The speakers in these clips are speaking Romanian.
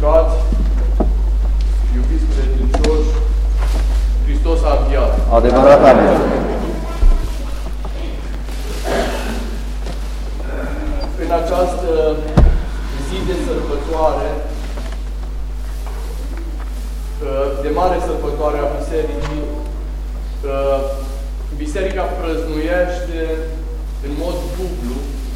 frați, iubiți credincioși, Hristos a înviat. Adevărat, amin. În această zi de sărbătoare, de mare sărbătoare a Bisericii, Biserica prăznuiește în mod dublu,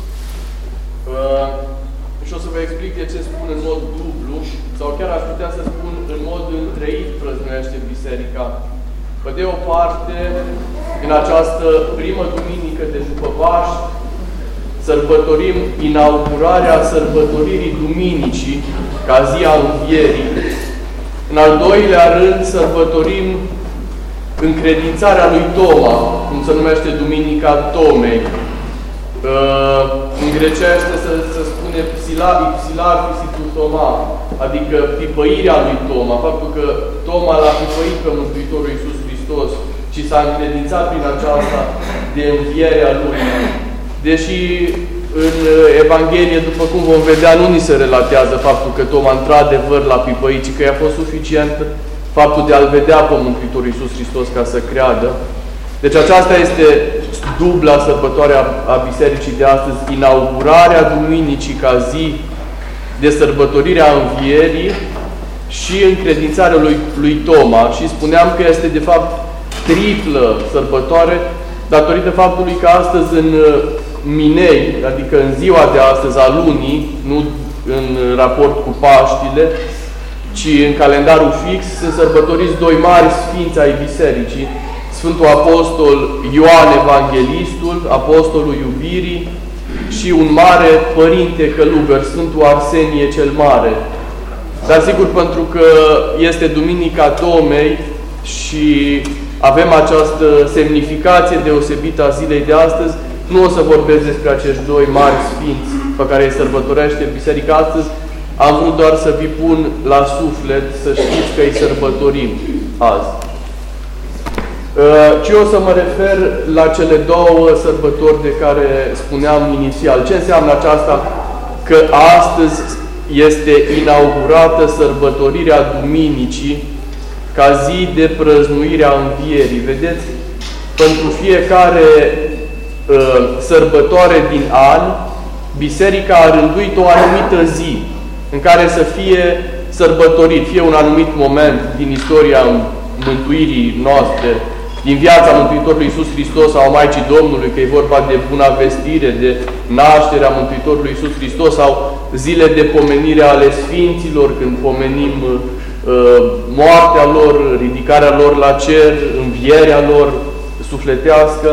și o să vă explic de ce spun în mod dublu, sau chiar aș putea să spun în mod întreit prăznuiește Biserica. Că de o parte, în această primă duminică de după Paști, sărbătorim inaugurarea sărbătoririi Duminicii, ca zi a Învierii. În al doilea rând, sărbătorim încredințarea lui Toma, cum se numește Duminica Tomei. În grecește se spune psilar pisitu Toma, adică pipăirea lui Toma, faptul că Toma l-a pipăit pe Mântuitorul Iisus Hristos și s-a încredințat prin aceasta de învierea Lui. Deși în Evanghelie, după cum vom vedea, nu ni se relatează faptul că Toma într-adevăr l-a pipăit, ci că i-a fost suficient faptul de a-L vedea pe Mântuitorul Iisus Hristos ca să creadă. Deci aceasta este dubla sărbătoare a Bisericii de astăzi, inaugurarea Duminicii ca zi de sărbătorire a Învierii și încredințarea lui Toma. Și spuneam că este de fapt triplă sărbătoare datorită faptului că astăzi în Minei, adică în ziua de astăzi a lunii, nu în raport cu Paștile, ci în calendarul fix, sunt sărbătoriți doi mari sfinți ai Bisericii, Sfântul Apostol Ioan Evanghelistul, Apostolul Iubirii, și un mare părinte călugăr, Sfântul Arsenie cel Mare. Dar sigur, pentru că este Duminica Tomei și avem această semnificație deosebită a zilei de astăzi, nu o să vorbesc despre acești doi mari sfinți pe care îi sărbătorește Biserica astăzi. Am vrut doar să vi pun la suflet, să știți că îi sărbătorim azi. Ci o să mă refer la cele două sărbători de care spuneam inițial. Ce înseamnă aceasta? Că astăzi este inaugurată sărbătorirea Duminicii ca zi de prăznuire a Învierii. Vedeți? Pentru fiecare sărbătoare din an, Biserica a rânduit o anumită zi în care să fie sărbătorit, fie un anumit moment din istoria mântuirii noastre, din viața Mântuitorului Iisus Hristos sau Maicii Domnului, că e vorba de Buna Vestire, de nașterea Mântuitorului Iisus Hristos, sau zile de pomenire ale Sfinților, când pomenim moartea lor, ridicarea lor la cer, învierea lor sufletească.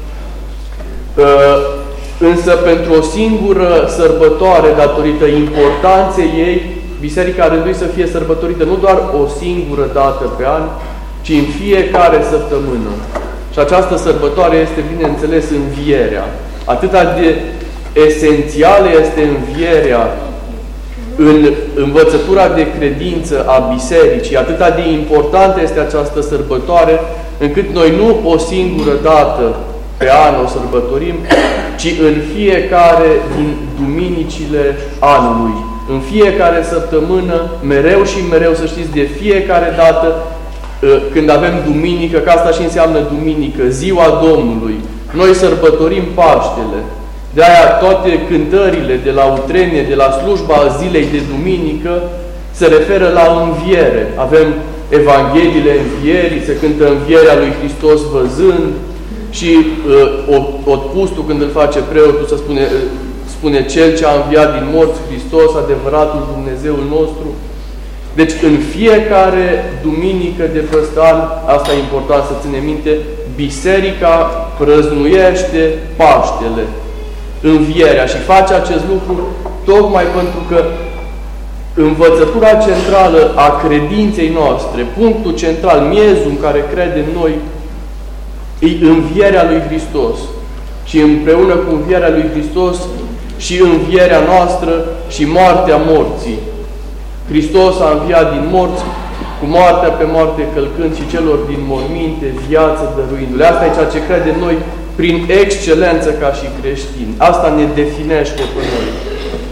Însă pentru o singură sărbătoare, datorită importanței ei, Biserica a rânduit să fie sărbătorită nu doar o singură dată pe an, ci în fiecare săptămână. Și această sărbătoare este, bineînțeles, învierea. Atâta de esențială este învierea în învățătura de credință a Bisericii, atâta de importantă este această sărbătoare, încât noi nu o singură dată pe an o sărbătorim, ci în fiecare din duminicile anului. În fiecare săptămână, mereu și mereu, să știți, de fiecare dată, când avem duminică, că asta și înseamnă duminică, ziua Domnului, noi sărbătorim Paștele. De-aia toate cântările de la utrenie, de la slujba zilei de duminică, se referă la înviere. Avem Evangheliile Învierii, se cântă învierea lui Hristos văzând, și Otpustul, când îl face preotul, se spune Cel ce a înviat din morți, Hristos, adevăratul Dumnezeul nostru. Deci în fiecare duminică de peste an, asta e important să ținem minte, Biserica prăznuiește Paștele, învierea, și face acest lucru tocmai pentru că învățătura centrală a credinței noastre, punctul central, miezul în care credem noi, e învierea lui Hristos. Și împreună cu învierea lui Hristos și învierea noastră și moartea morții. Hristos a înviat din morți, cu moartea pe moarte călcând, și celor din morminte viață dăruindu-le. Asta e ceea ce credem noi prin excelență ca și creștini. Asta ne definește pe noi.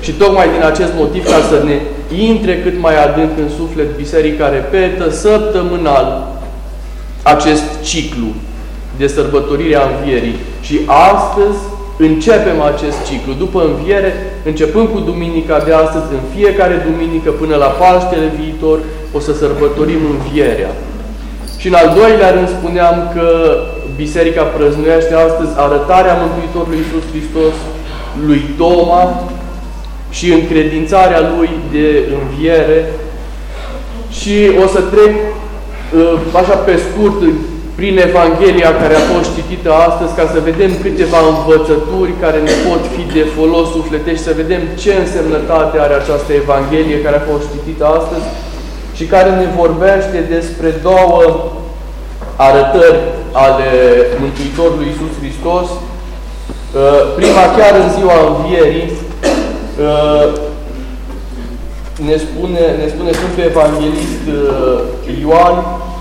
Și tocmai din acest motiv, ca să ne intre cât mai adânc în suflet, Biserica repetă săptămânal acest ciclu de sărbătorire a Învierii. Și astăzi începem acest ciclu. După Înviere, începând cu duminica de astăzi, în fiecare duminică până la Paștele viitor, o să sărbătorim Învierea. Și în al doilea rând spuneam că Biserica prăznuiește astăzi arătarea Mântuitorului Iisus Hristos lui Toma și încredințarea lui de înviere. Și o să trec așa pe scurt prin Evanghelia care a fost citită astăzi, ca să vedem câteva învățături care ne pot fi de folos sufletești, să vedem ce însemnătate are această Evanghelie care a fost citită astăzi și care ne vorbește despre două arătări ale Mântuitorului Iisus Hristos. Prima chiar în ziua Învierii, ne spune Sfântul Evanghelist Ioan: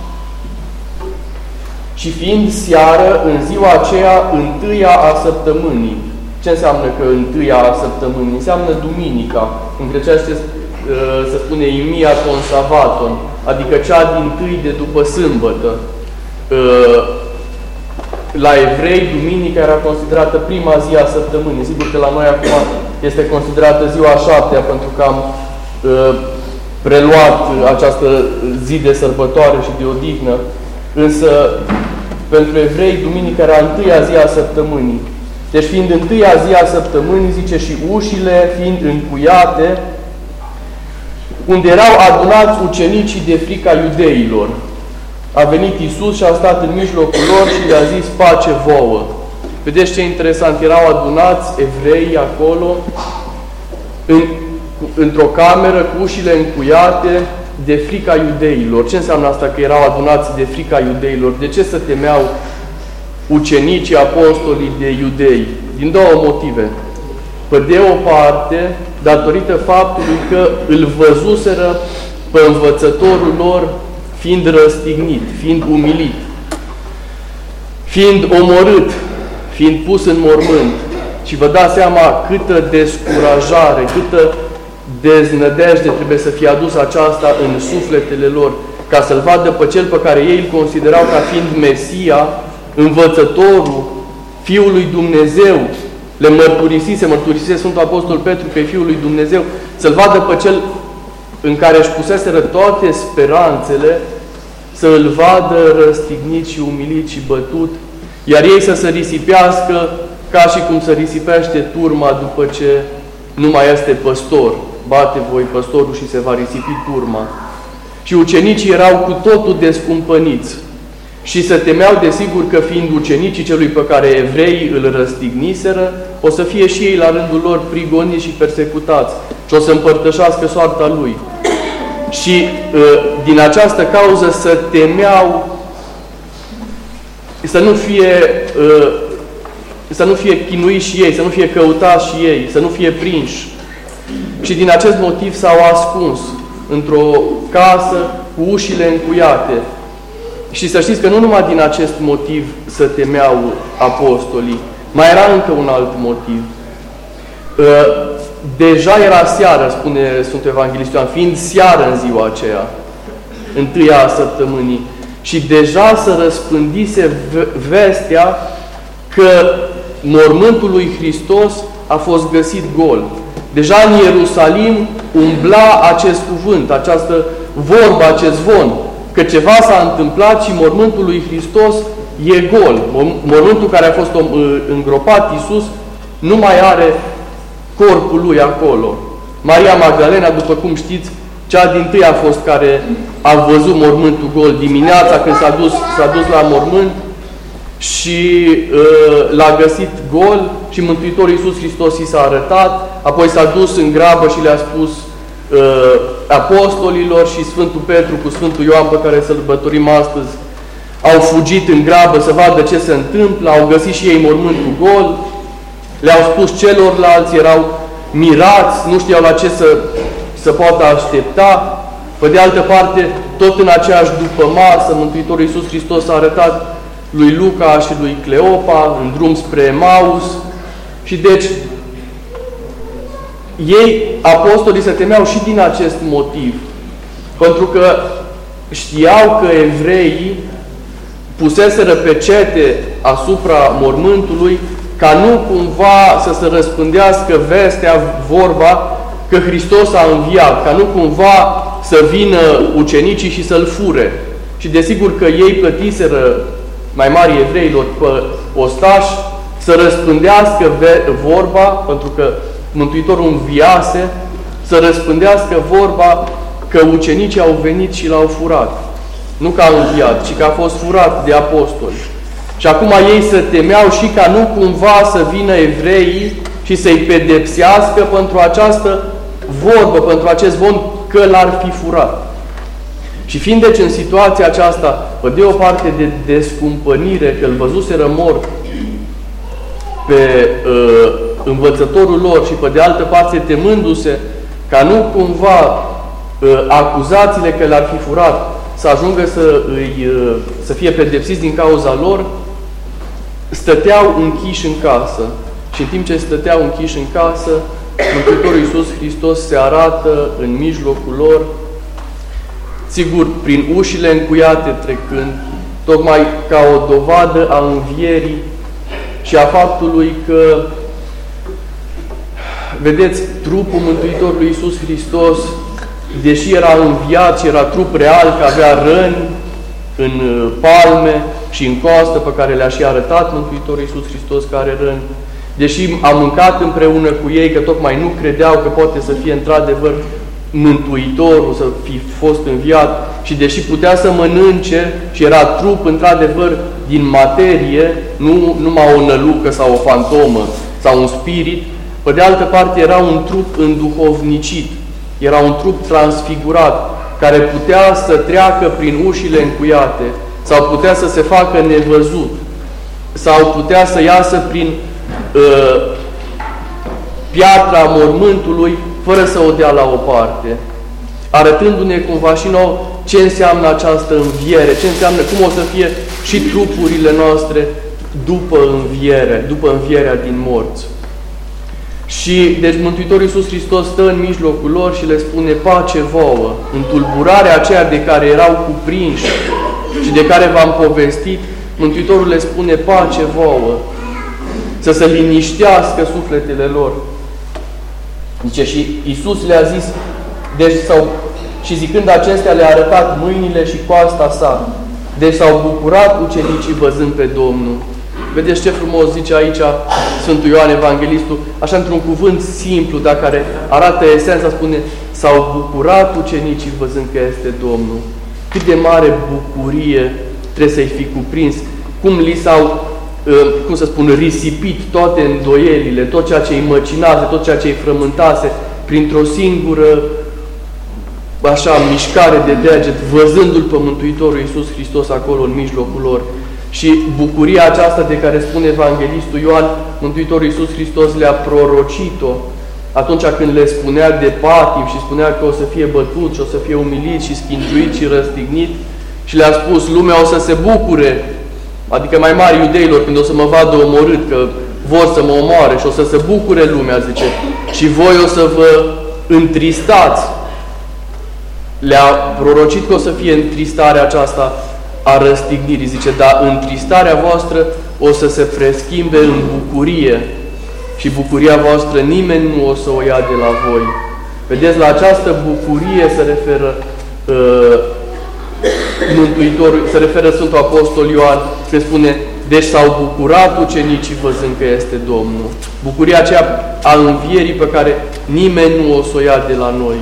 și fiind seară, în ziua aceea, întâia a săptămânii. Ce înseamnă că întâia a săptămânii? Înseamnă duminica. În grecește se spune imia ton savaton, adică cea dintâi de după sâmbătă. La evrei, duminica era considerată prima zi a săptămânii. Sigur că la noi acum este considerată ziua a șaptea, pentru că am preluat această zi de sărbătoare și de odihnă. Însă, pentru evrei, duminica era întâia zi a săptămânii. Deci, fiind întâia zi a săptămânii, zice, și ușile fiind încuiate, unde erau adunați ucenicii de frica iudeilor. A venit Iisus și a stat în mijlocul lor și le-a zis: pace vouă. Vedeți ce interesant? Erau adunați evrei acolo, într-o cameră cu ușile încuiate de frica iudeilor. Ce înseamnă asta, că erau adunați de frica iudeilor? De ce se temeau ucenicii, apostolii de iudei? Din două motive. Pe de o parte, datorită faptului că îl văzuseră pe învățătorul lor fiind răstignit, fiind umilit, fiind omorât, fiind pus în mormânt. Și vă dați seama câtă descurajare, câtă deznădejde trebuie să fie adusă aceasta în sufletele lor, ca să-L vadă pe Cel pe care ei îl considerau ca fiind Mesia, învățătorul, Fiul lui Dumnezeu. Le mărturisise Sfântul Apostol Petru că e Fiul lui Dumnezeu, să-L vadă pe Cel în care își puseseră toate speranțele, să îl vadă răstignit și umilit și bătut, iar ei să se risipească ca și cum se risipește turma după ce nu mai este păstor. Bate voi păstorul și se va risipi turma. Și ucenicii erau cu totul descumpăniți și se temeau desigur că, fiind ucenicii celui pe care evreii îl răstigniseră, o să fie și ei la rândul lor prigoniți și persecutați și o să împărtășească soarta lui. Și din această cauză se temeau să nu fie chinuiți și ei, să nu fie căutați și ei, să nu fie prinși. Și din acest motiv s-au ascuns într-o casă cu ușile încuiate. Și să știți că nu numai din acest motiv se temeau apostolii, mai era încă un alt motiv. Deja era seară, spune Sfântul Evanghelist Ioan, fiind seară în ziua aceea, întâia a săptămânii, și deja se răspândise vestea că mormântul lui Hristos a fost găsit gol. Deja în Ierusalim umbla acest cuvânt, această vorbă, acest zvon, că ceva s-a întâmplat și mormântul lui Hristos e gol. Mormântul care a fost îngropat Iisus nu mai are corpul lui acolo. Maria Magdalena, după cum știți, cea dintâi a fost care a văzut mormântul gol dimineața când s-a dus la mormânt și l-a găsit gol și Mântuitorul Iisus Hristos i s-a arătat, apoi s-a dus în grabă și le-a spus apostolilor, și Sfântul Petru cu Sfântul Ioan, pe care sărbătorim astăzi, au fugit în grabă să vadă ce se întâmplă, au găsit și ei mormântul gol, le-au spus celorlalți, erau mirați, nu știau la ce să poată aștepta. Pe de altă parte, tot în aceeași după masă, Mântuitorul Iisus Hristos a arătat lui Luca și lui Cleopa în drum spre Emaus. Și deci ei, apostolii, se temeau și din acest motiv. Pentru că știau că evreii puseseră pecete asupra mormântului ca nu cumva să se răspândească vestea, vorba, că Hristos a înviat, ca nu cumva să vină ucenicii și să-L fure. Și desigur că ei plătiseră, mai mari evreilor, pe ostași, să răspândească vorba, pentru că Mântuitorul înviase, să răspândească vorba că ucenicii au venit și L-au furat. Nu că a înviat, ci că a fost furat de apostoli. Și acum ei se temeau și ca nu cumva să vină evreii și să-i pedepsească pentru această vorbă, pentru acest zvon că L-ar fi furat. Și fiind deci în situația aceasta, pe de o parte de descumpănire, că îl văzuseră mort pe învățătorul lor și pe de altă parte temându-se ca nu cumva acuzațiile că l-ar fi furat să ajungă să fie pedepsiți din cauza lor, stăteau închiși în casă. Și în timp ce stăteau închiși în casă, Mântuitorul Iisus Hristos se arată în mijlocul lor, sigur, prin ușile încuiate trecând, tocmai ca o dovadă a învierii și a faptului că, vedeți, trupul Mântuitorului Iisus Hristos, deși era înviat și era trup real, că avea răni în palme și în coastă, pe care le-a și arătat Mântuitorul Iisus Hristos că are răni, deși a mâncat împreună cu ei, că tocmai nu credeau că poate să fie într-adevăr Mântuitorul, să fi fost înviat, și deși putea să mănânce și era trup într-adevăr din materie, nu numai o nălucă sau o fantomă sau un spirit, pe de altă parte era un trup înduhovnicit, era un trup transfigurat, care putea să treacă prin ușile încuiate, sau putea să se facă nevăzut, sau putea să iasă prin piatra mormântului, fără să o dea la o parte, arătându-ne cumva și nou ce înseamnă această înviere, ce înseamnă, cum o să fie și trupurile noastre după înviere, după învierea din morți. Și deci Mântuitorul Iisus Hristos stă în mijlocul lor și le spune: pace vouă. În tulburarea aceea de care erau cuprinși și de care v-am povestit, Mântuitorul le spune: pace vouă. Să se liniștească sufletele lor. Zice, și Iisus le-a zis, deci și zicând acestea le-a arătat mâinile și coasta sa. Deci s-au bucurat ucenicii văzând pe Domnul. Vedeți ce frumos zice aici Sfântul Ioan Evanghelistul, așa într-un cuvânt simplu, dar care arată esența, spune: s-au bucurat ucenicii văzând că este Domnul. Cât de mare bucurie trebuie să-i fi cuprins, cum li s-au, cum să spun, risipit toate îndoielile, tot ceea ce îi măcinase, tot ceea ce îi frământase, printr-o singură așa mișcare de deget, văzându-L pe Mântuitorul Iisus Hristos acolo în mijlocul lor. Și bucuria aceasta de care spune Evanghelistul Ioan, Mântuitorul Iisus Hristos le-a prorocit-o atunci când le spunea de patim și spunea că o să fie bătut și o să fie umilit și schingiuit și răstignit, și le-a spus: lumea o să se bucure, adică mai mari iudeilor, când o să mă vadă omorât, că vor să mă omoare, și o să se bucure lumea, zice, și voi o să vă întristați. Le-a prorocit că o să fie întristarea aceasta a răstignirii, zice, dar întristarea voastră o să se preschimbe în bucurie și bucuria voastră nimeni nu o să o ia de la voi. Vedeți, la această bucurie se referă Mântuitorul, se referă Sfântul Apostol Ioan, se spune: deci s-au bucurat ucenicii văzând că este Domnul. Bucuria aceea a învierii pe care nimeni nu o să o ia de la noi.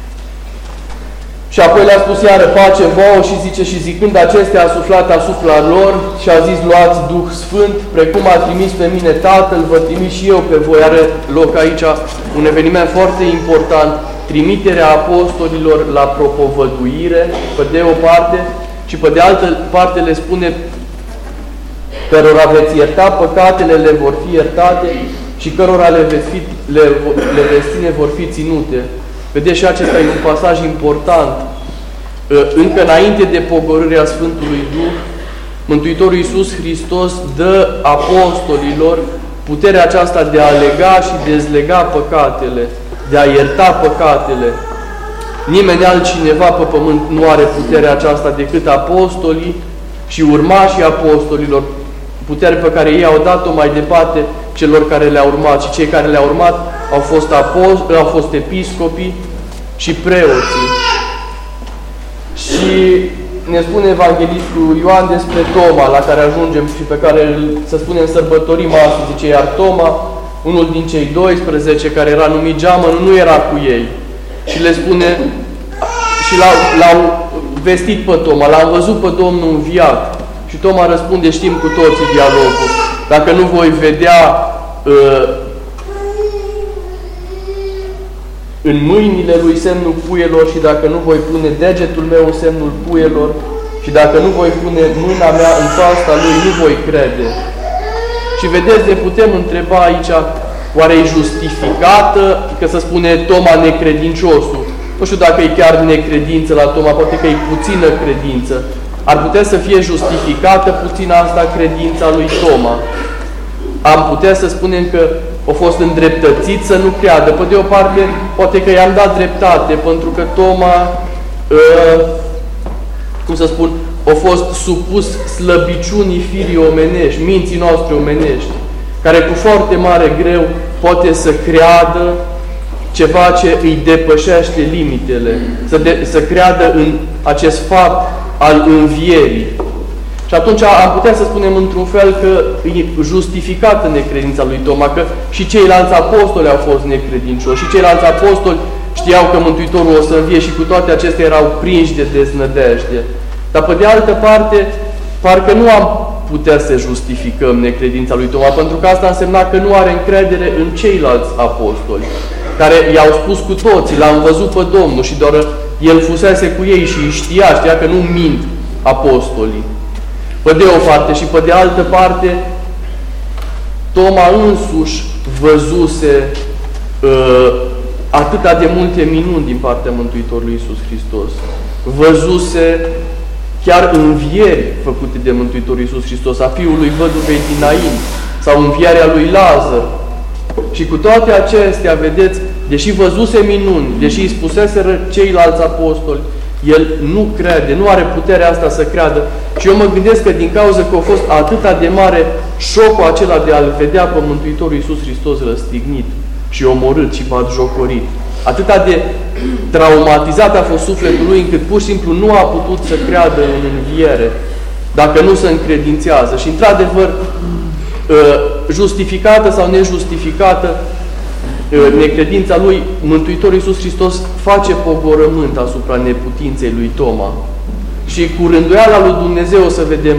Și apoi le-a spus iară: pace vouă, și zice: și zicând acestea a suflat asupra lor și a zis: luați Duh Sfânt, precum a trimis pe mine Tatăl, vă trimis și eu pe voi. Are loc aici un eveniment foarte important, trimiterea apostolilor la propovăduire, pe de o parte, și pe de altă parte le spune: cărora veți ierta păcatele, le vor fi iertate, și cărora le veți ține, vor fi ținute. Vedeți, și acesta e un pasaj important. Încă înainte de pogorârea Sfântului Duh, Mântuitorul Iisus Hristos dă apostolilor puterea aceasta de a lega și dezlega păcatele. de a ierta păcatele. Nimeni altcineva pe pământ nu are puterea aceasta decât apostolii și urmașii apostolilor, putere pe care ei au dat-o mai departe celor care le-au urmat. Și cei care le-au urmat au fost episcopii și preoții. Și ne spune Evanghelistul Ioan despre Toma, la care ajungem și pe care, să spunem, sărbătorim astăzi. Zice, iar Toma, unul din cei 12 care era numit Geamănul, nu era cu ei. Și le spune, și l-au vestit pe Toma, l-am văzut pe Domnul înviat. Și Toma răspunde, știm cu toții dialogul, dacă nu voi vedea în mâinile lui semnul puielor și dacă nu voi pune degetul meu în semnul puielor și dacă nu voi pune mâna mea în coasta lui, nu voi crede. Și vedeți, ne putem întreba aici, oare e justificată, că se spune Toma necredinciosul? Nu știu dacă e chiar necredință la Toma, poate că e puțină credință. Ar putea să fie justificată puțin asta credința lui Toma. Am putea să spunem că a fost îndreptățit să nu creadă. Pe de o parte, poate că i-am dat dreptate, pentru că Toma, cum să spun, a fost supus slăbiciunii firii omenești, minții noastre omenești, care cu foarte mare greu poate să creadă ceva ce îi depășește limitele, să creadă în acest fapt al învierii. Și atunci am putea să spunem într-un fel că e justificată necredința lui Toma, că și ceilalți apostoli au fost necredincioși, și ceilalți apostoli știau că Mântuitorul o să învie și cu toate acestea erau prinși de deznădejde. Dar pe de altă parte, parcă nu am putea să justificăm necredința lui Toma, pentru că asta însemna că nu are încredere în ceilalți apostoli, care i-au spus cu toții, l-am văzut pe Domnul și doar el fusese cu ei și știa că nu mint apostolii. Pe de o parte și pe de altă parte, Toma însuși văzuse atâta de multe minuni din partea Mântuitorului Iisus Hristos. Văzuse chiar învieri făcute de Mântuitorul Iisus Hristos, a fiului văduvei din Nain, sau învierea lui Lazar. Și cu toate acestea, vedeți, deși văzuse minuni, deși îi spuseseră ceilalți apostoli, el nu crede, nu are puterea asta să creadă. Și eu mă gândesc că din cauza că a fost atâta de mare șocul acela de a-L vedea pe Mântuitorul Iisus Hristos răstignit și omorât și batjocorit, atâta de traumatizat a fost sufletul lui, încât pur și simplu nu a putut să creadă în înviere, dacă nu se încredințează. Și într-adevăr, justificată sau nejustificată, necredința lui, Mântuitorul Iisus Hristos face pogorământ asupra neputinței lui Toma. Și cu rânduiala lui Dumnezeu, o să vedem,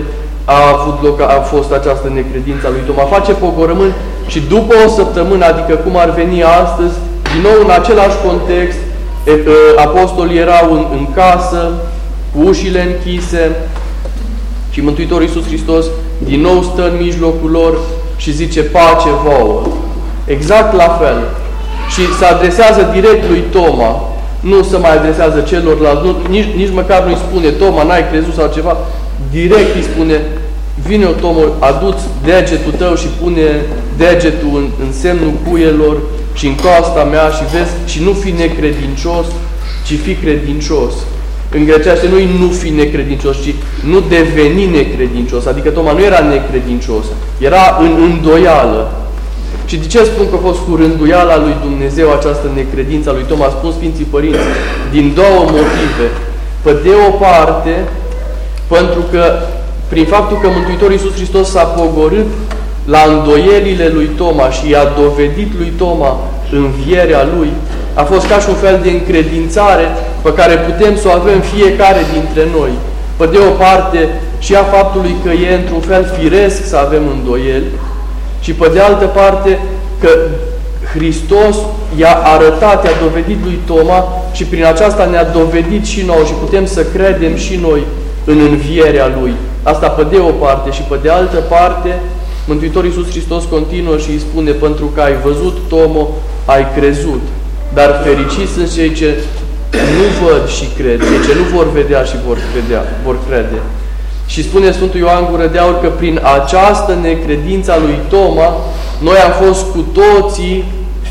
a fost această necredință a lui Toma. Face pogorământ și după o săptămână, adică cum ar veni astăzi, din nou în același context, apostolii erau în casă, cu ușile închise și Mântuitorul Iisus Hristos din nou stă în mijlocul lor și zice, pace vouă. Exact la fel. Și se adresează direct lui Toma. Nu se mai adresează celorlalți, nici măcar nu-i spune, Toma, n-ai crezut sau ceva. Direct îi spune, vine Toma, adu-ți degetul tău și pune degetul în semnul puielor și în coasta mea și vezi, și nu fi necredincios, ci fi credincios. În grecește nu fi necredincios, ci nu deveni necredincios. Adică Toma nu era necredincios, era în îndoială. Și de ce spun că a fost cu rânduiala lui Dumnezeu această necredință a lui Toma? Spun Sfinții Părinți, din două motive. Pe de o parte, pentru că prin faptul că Mântuitorul Iisus Hristos s-a pogorât la îndoielile lui Toma și i-a dovedit lui Toma învierea lui, a fost ca și un fel de încredințare pe care putem să o avem fiecare dintre noi. Pe de o parte, și a faptului că e într-un fel firesc să avem îndoieli, și pe de altă parte că Hristos i-a arătat, i-a dovedit lui Toma și prin aceasta ne-a dovedit și nouă și putem să credem și noi în învierea Lui. Asta pe de o parte. Și pe de altă parte, Mântuitorul Iisus Hristos continuă și îi spune, pentru că ai văzut, Tomo, ai crezut. Dar fericiți sunt cei ce nu văd și cred, cei ce nu vor vedea și vor crede. Și spune Sfântul Ioan Gură de Aur că prin această necredință a lui Toma, noi am fost cu toții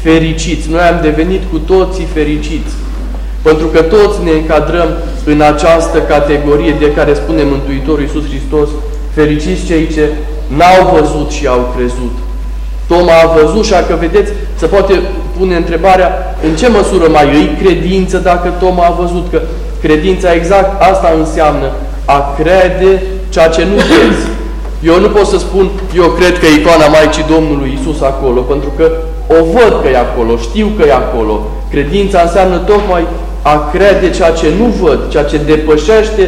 fericiți. Noi am devenit cu toții fericiți. Pentru că toți ne încadrăm în această categorie de care spune Mântuitorul Iisus Hristos, fericiți cei ce n-au văzut și au crezut. Toma a văzut și că vedeți, se poate pune întrebarea în ce măsură mai îi credință dacă Toma a văzut, că credința exact asta înseamnă a crede ceea ce nu vezi. Eu nu pot să spun, eu cred că e icoana Maicii Domnului Iisus acolo, pentru că o văd că e acolo, știu că e acolo. Credința înseamnă tocmai a crede ceea ce nu văd, ceea ce depășește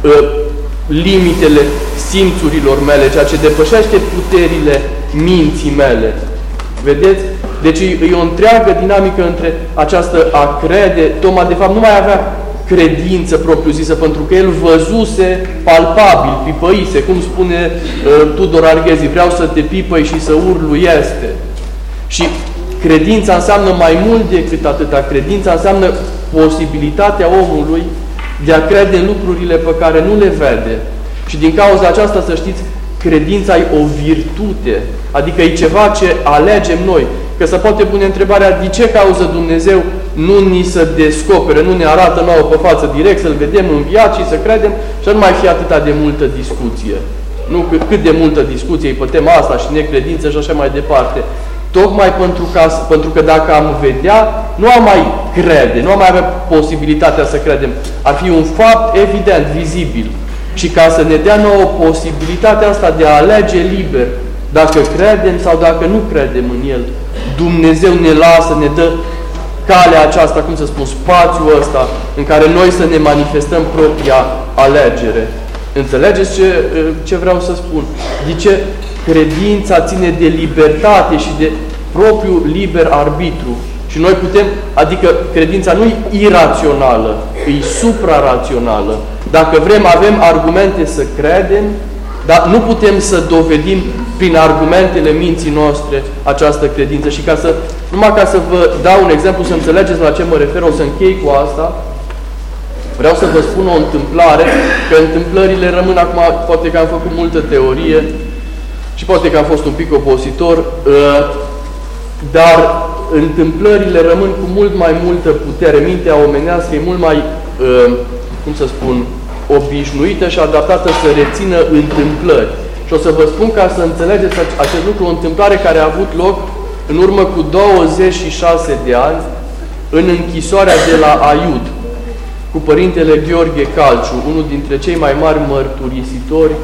limitele simțurilor mele, ceea ce depășește puterile minții mele. Vedeți? Deci e o întreagă dinamică între această a crede. Toma, de fapt, nu mai avea credință propriu-zisă, pentru că el văzuse palpabil, pipăise, cum spune Tudor Arghezi, vreau să te pipăi și să urlu este. Și credința înseamnă mai mult decât atâta. Credința înseamnă posibilitatea omului de a crede în lucrurile pe care nu le vede. Și din cauza aceasta, să știți, credința e o virtute, adică e ceva ce alegem noi. Că se poate pune întrebarea, de ce cauză Dumnezeu nu ni se descopere, nu ne arată nouă pe față direct, să-L vedem înviat și să credem și nu mai fie atâta de multă discuție. Nu cât de multă discuție e pe tema asta și necredință și așa mai departe. Tocmai pentru că dacă am vedea, nu am mai crede, nu am mai avea posibilitatea să credem. Ar fi un fapt evident, vizibil. Și ca să ne dea nouă posibilitatea asta de a alege liber, dacă credem sau dacă nu credem în El, Dumnezeu ne lasă, ne dă calea aceasta, cum să spun, spațiul ăsta, în care noi să ne manifestăm propria alegere. Înțelegeți ce vreau să spun? De ce credința ține de libertate și de propriul liber arbitru. Și noi putem, adică credința nu e irațională, e suprarațională. Dacă vrem, avem argumente să credem, dar nu putem să dovedim prin argumentele minții noastre această credință. Și numai ca să vă dau un exemplu, să înțelegeți la ce mă refer, o să închei cu asta, vreau să vă spun o întâmplare, că întâmplările rămân acum, poate că am făcut multă teorie și poate că am fost un pic obositor, dar întâmplările rămân cu mult mai multă putere. Mintea omenească e mult mai, cum să spun, obișnuită și adaptată să rețină întâmplări. Și o să vă spun ca să înțelegeți acest lucru, o întâmplare care a avut loc în urmă cu 26 de ani în închisoarea de la Aiud, cu Părintele Gheorghe Calciu, unul dintre cei mai mari mărturisitori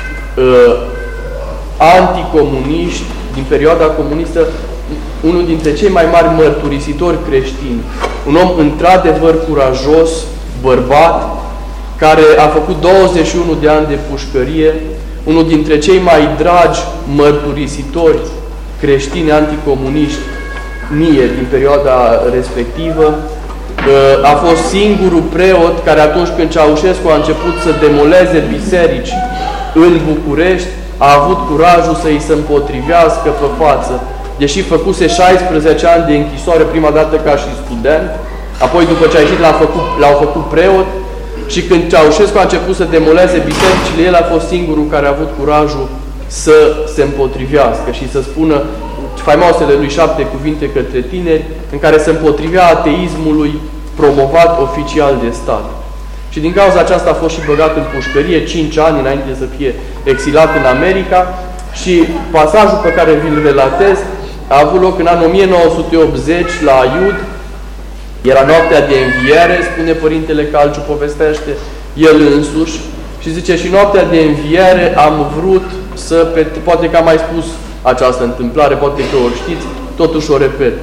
anticomuniști din perioada comunistă, unul dintre cei mai mari mărturisitori creștini. Un om într-adevăr curajos, bărbat, care a făcut 21 de ani de pușcărie, unul dintre cei mai dragi mărturisitori creștini anticomuniști mie din perioada respectivă. A fost singurul preot care atunci când Ceaușescu a început să demoleze biserici în București, a avut curajul să îi se împotrivească pe față. Deși făcuse 16 ani de închisoare prima dată ca și student, apoi după ce a ieșit l-au făcut preot și când Ceaușescu a început să demoleze bisericile, el a fost singurul care a avut curajul să se împotrivească și să spună faimoasele lui 7 cuvinte către tineri, în care se împotrivea ateismului promovat oficial de stat. Și din cauza aceasta a fost și băgat în pușcărie 5 ani înainte să fie exilat în America și pasajul pe care vi-l relatez a avut loc în anul 1980 la Aiud. Era noaptea de înviere, spune Părintele Calciu, povestește el însuși, și zice, și noaptea de înviere am vrut să, poate că am mai spus această întâmplare, poate că o știți, totuși o repet.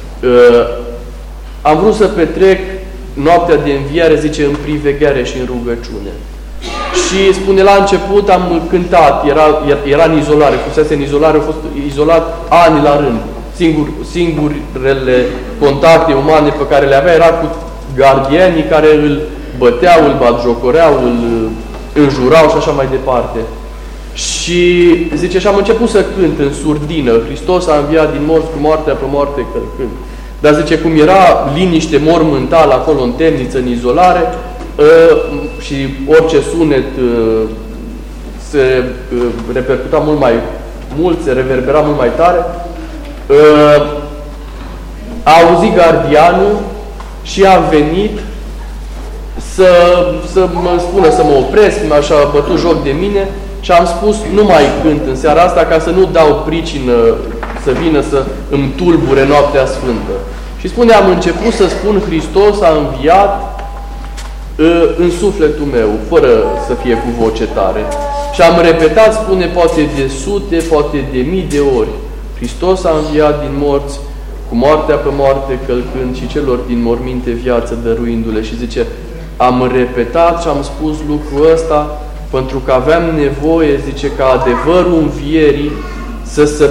Am vrut să petrec noaptea de înviere, zice, în priveghere și în rugăciune. Și spune, la început am cântat, era în izolare, fusese în izolare, a fost izolat ani la rând. Singurele contacte umane pe care le avea era cu gardienii care îl băteau, îl batjocoreau, îl înjurau și așa mai departe. Și zice, și am început să cânt în surdină, Hristos a înviat din morți, cu moartea pe moarte călcând. Dar zice, cum era liniște mormântală acolo în temniță, în izolare, și orice sunet se repercuta mult mai mult, se reverbera mult mai tare, a auzit gardianul și a venit să mă spună să mă opresc, m-așa bătut joc de mine și am spus nu mai cânt în seara asta ca să nu dau pricină să vină să îmi tulbure noaptea sfântă. Și spune, am început să spun Hristos a înviat în sufletul meu, fără să fie cu voce tare. Și am repetat, spune, poate de sute, poate de mii de ori. Hristos a înviat din morți, cu moartea pe moarte călcând și celor din morminte viață dăruindu-le. Și zice, am repetat și am spus lucrul ăsta pentru că aveam nevoie, zice, ca adevărul învierii să se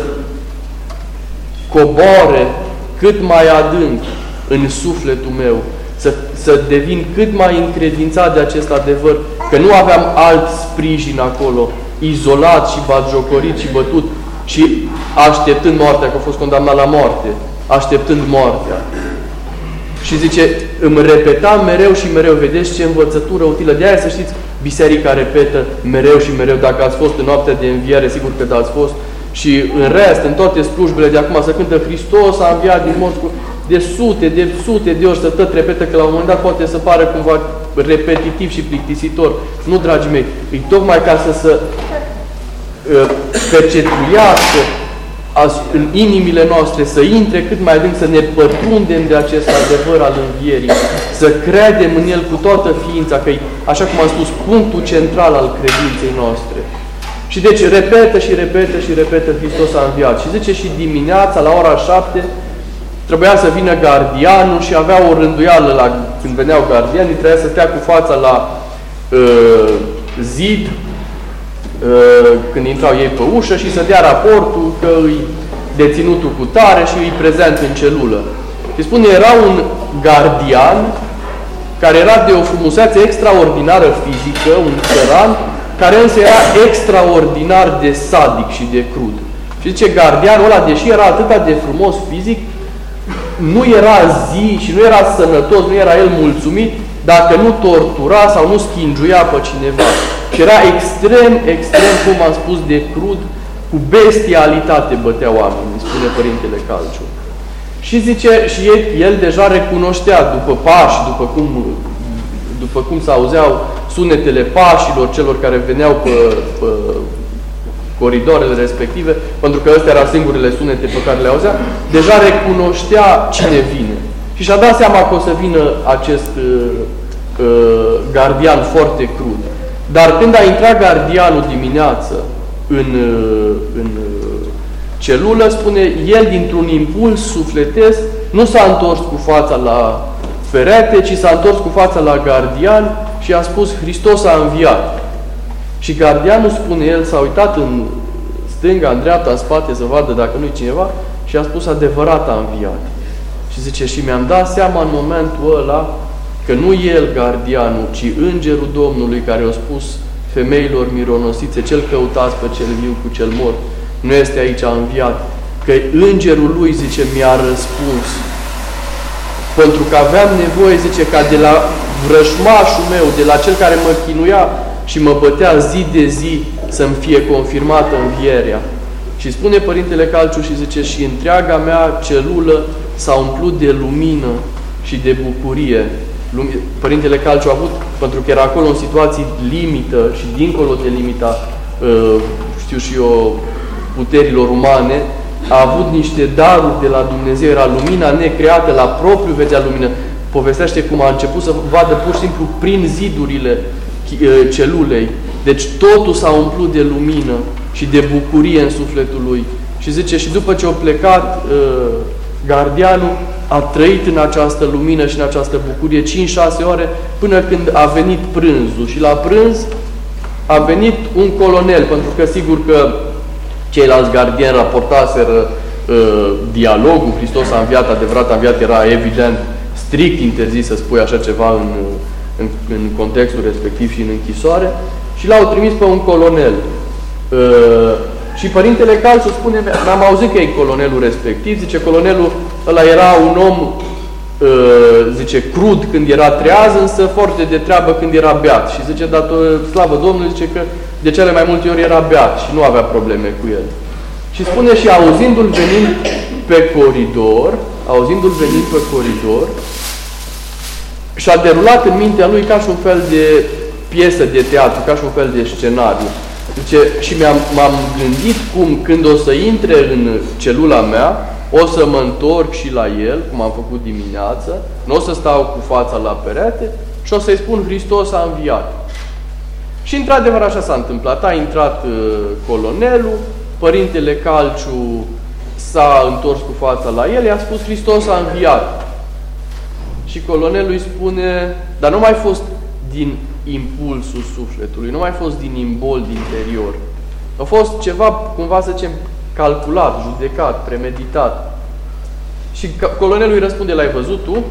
coboare cât mai adânc în sufletul meu, să devin cât mai încredințat de acest adevăr, că nu aveam alt sprijin acolo, izolat și batjocorit și bătut și așteptând moartea, că a fost condamnat la moarte, așteptând moartea. Și zice, îmi repetam mereu și mereu, vedeți ce învățătură utilă. De aia să știți, biserica repetă mereu și mereu. Dacă ați fost în noaptea de înviere, sigur că ați fost. Și în rest, în toate slujbele de acum, să cântă Hristos a înviat din morți, de sute de ori să tot repetă, că la un moment dat poate să pară cumva repetitiv și plictisitor. Nu, dragii mei, e tocmai ca să percetuiască în inimile noastre, să intre cât mai adânc, să ne pătrundem de acest adevăr al învierii, să credem în el cu toată ființa, că e, așa cum am spus, punctul central al credinței noastre. Și deci repetă și repetă și repetă Hristos a înviat. Și zice, și dimineața, la ora 7, trebuia să vină gardianul și avea o rânduială când veneau gardianii, trebuia să stea cu fața la zid, când intrau ei pe ușă și să dea raportul că îi deținutul cu tare și îi prezent în celulă. Și spune, era un gardian care era de o frumusețe extraordinară fizică, un țăran, care însă era extraordinar de sadic și de crud. Și zice, gardianul ăla, deși era atât de frumos fizic, nu era zi și nu era sănătos, nu era el mulțumit dacă nu tortura sau nu schingiuia pe cineva. Și era extrem, cum am spus, de crud, cu bestialitate bătea oamenii, spune Părintele Calciu. Și zice, și el deja recunoștea după pași, după cum s-auzeau sunetele pașilor celor care veneau pe coridorele respective, pentru că astea erau singurele sunete pe care le auzea, deja recunoștea cine vine. Și și-a dat seama că o să vină acest gardian foarte crud. Dar când a intrat gardianul dimineață în celulă, spune, el dintr-un impuls sufletesc nu s-a întors cu fața la ferete, ci s-a întors cu fața la gardian și a spus, Hristos a înviat. Și gardianul, spune el, s-a uitat în stânga, în dreapta, în spate, să vadă dacă nu-i cineva și a spus, adevărat a înviat. Și zice, și mi-am dat seama în momentul ăla că nu el, gardianul, ci Îngerul Domnului care a spus femeilor mironosițe, cel căutați pe cel viu cu cel mort, nu este aici, a înviat. Că Îngerul lui, zice, mi-a răspuns. Pentru că aveam nevoie, zice, ca de la vrășmașul meu, de la cel care mă chinuia și mă bătea zi de zi, să-mi fie confirmată învierea. Și spune Părintele Calciu și zice, și întreaga mea celulă s-a umplut de lumină și de bucurie. Părintele Calciu a avut, pentru că era acolo în situații limită și dincolo de limita, știu și eu, puterilor umane, a avut niște daruri de la Dumnezeu, era lumina necreată, la propriu vedea lumină. Povestește cum a început să vadă pur și simplu prin zidurile celulei. Deci totul s-a umplut de lumină și de bucurie în sufletul lui. Și zice, și după ce a plecat gardianul, a trăit în această lumină și în această bucurie 5-6 ore până când a venit prânzul. Și la prânz a venit un colonel, pentru că sigur că ceilalți gardieni raportaseră dialogul, Hristos a înviat, adevărat a înviat, era evident strict interzis să spui așa ceva în contextul respectiv și în închisoare, și l-au trimis pe un colonel. Și Părintele Calciu spune, am auzit că e colonelul respectiv, zice, colonelul ăla era un om, zice, crud când era treaz, însă foarte de treabă când era beat. Și zice, slavă Domnului, zice că de cele mai multe ori era beat și nu avea probleme cu el. Și spune, și auzindu-l venind pe coridor, auzindu-l venind pe coridor, și-a derulat în mintea lui ca și un fel de piesă de teatru, ca și un fel de scenariu. Zice, și m-am gândit cum, când o să intre în celula mea, o să mă întorc și la el, cum am făcut dimineață, nu o să stau cu fața la perete și o să-i spun Hristos a înviat. Și într-adevăr așa s-a întâmplat. A intrat colonelul, Părintele Calciu s-a întors cu fața la el, i-a spus Hristos a înviat. Și colonelul îi spune, dar nu mai fost din impulsul sufletului, nu mai fost din imbold interior. A fost ceva, cumva să zicem, calculat, judecat, premeditat. Și colonelul îi răspunde, l-ai văzut tu?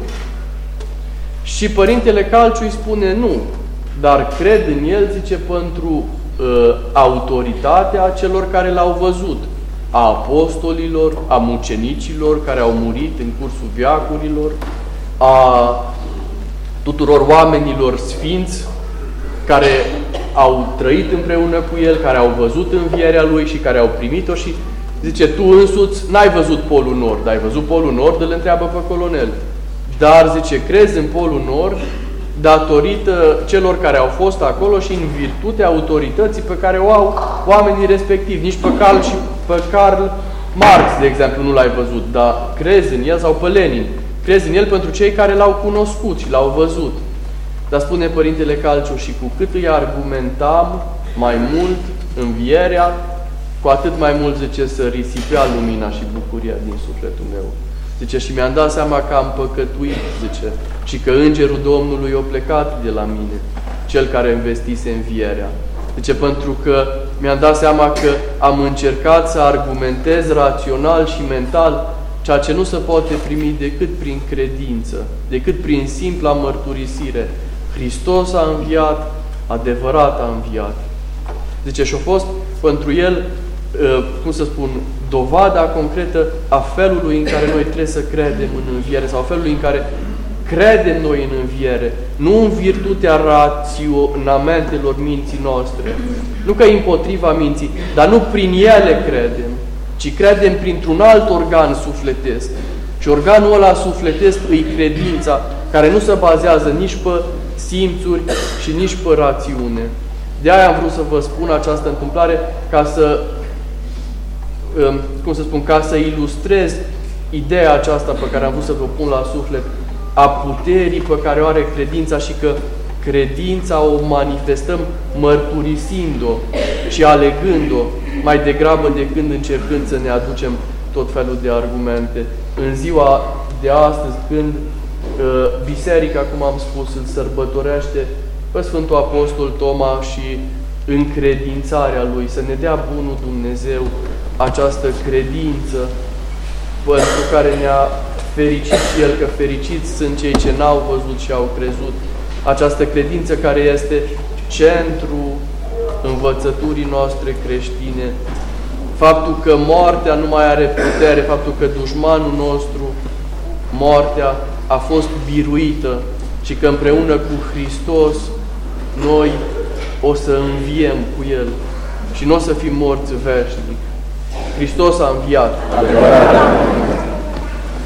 Și Părintele Calciu îi spune, nu, dar cred în el, zice, pentru autoritatea celor care l-au văzut, a apostolilor, a mucenicilor care au murit în cursul veacurilor, a tuturor oamenilor sfinți care au trăit împreună cu el, care au văzut învierea lui și care au primit-o. Și zice, tu însuți n-ai văzut Polul Nord, ai văzut Polul Nord, îl întreabă pe colonel. Dar, zice, crezi în Polul Nord datorită celor care au fost acolo și în virtutea autorității pe care o au oamenii respectivi. Nici pe Karl Marx, de exemplu, nu l-ai văzut, dar crezi în el, sau pe Lenin. Crezi în el pentru cei care l-au cunoscut și l-au văzut. Dar spune Părintele Calciu, și cu cât îi argumentam mai mult învierea, cu atât mai mult, zice, să risipea lumina și bucuria din sufletul meu. Zice, și mi-am dat seama că am păcătuit, zice, și că Îngerul Domnului a plecat de la mine, cel care învestise învierea. Zice, pentru că mi-am dat seama că am încercat să argumentez rațional și mental ceea ce nu se poate primi decât prin credință, decât prin simpla mărturisire. Hristos a înviat, adevărat a înviat. Zice, și a fost pentru el, cum să spun, dovada concretă a felului în care noi trebuie să credem în înviere, sau a felului în care credem noi în înviere, nu în virtutea raționamentelor minții noastre, nu că împotriva minții, dar nu prin ele credem, ci credem printr-un alt organ sufletesc. Și organul ăla sufletesc îi credința, care nu se bazează nici pe simțuri și nici pe rațiune. De aia am vrut să vă spun această întâmplare ca să, ca să ilustrez ideea aceasta pe care am vrut să vă pun la suflet, a puterii pe care o are credința și că credința o manifestăm mărturisind-o și alegând-o mai degrabă decât încercând să ne aducem tot felul de argumente. În ziua de astăzi, când Biserica, cum am spus, îl sărbătorește pe Sfântul Apostol Toma și încredințarea lui, să ne dea bunul Dumnezeu această credință pentru care ne-a fericit și El, că fericiți sunt cei ce n-au văzut și au crezut. Această credință care este centru învățăturii noastre creștine. Faptul că moartea nu mai are putere, faptul că dușmanul nostru, moartea, a fost biruită și că împreună cu Hristos noi o să înviem cu El și nu o să fim morți veșnic. Hristos a înviat. Adevărat.